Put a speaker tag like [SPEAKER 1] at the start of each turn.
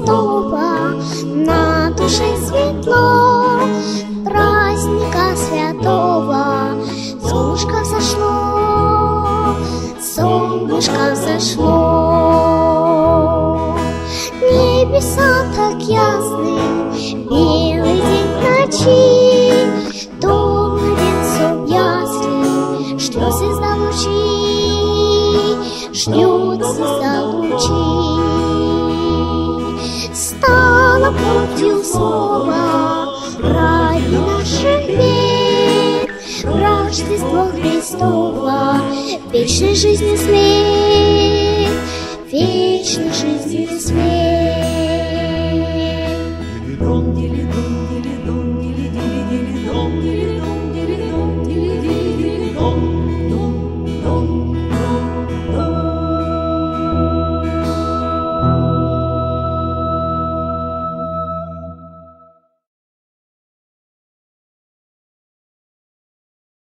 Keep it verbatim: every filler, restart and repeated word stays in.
[SPEAKER 1] Христова, на душе светло, праздника святого. Солнышко взошло, солнышко взошло. Небеса так ясны, белый день ночи, то младенцу в ясли ждет звезда лучи, ждет звезда лучи. Стало плотью слово ради наших бед, Рождество Христово, вечной жизни свет, вечной жизни свет.